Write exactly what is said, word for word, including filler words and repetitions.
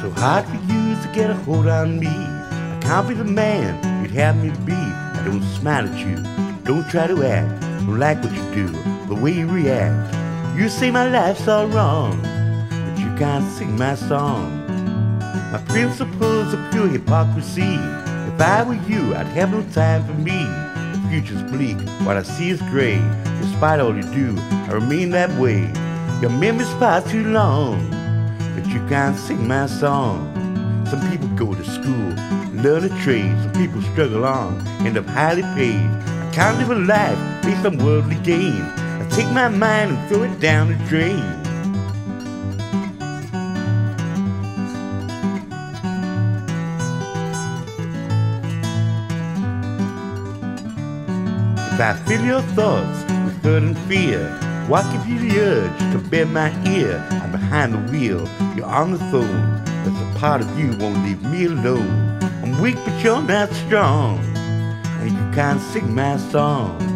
So hard for you to get a hold on me. I can't be the man you'd have me be. I don't smile at you, don't try to act. Don't like what you do, the way you react. You say my life's all wrong, but you can't sing my song. My principles are pure hypocrisy. If I were you, I'd have no time for me. The future's bleak, what I see is gray. Despite all you do, I remain that way. Your memory's far too long, but you can't sing my song. Some people go to school, learn a trade. Some people struggle on, end up highly paid. I can't live a life based on worldly gain. I take my mind and throw it down the drain. If I fill your thoughts with hurt and fear, what gives you the urge to bend my ear? I'm behind the wheel, you're on the phone. There's a part of you won't leave me alone. I'm weak but you're not strong, and you can't sing my song.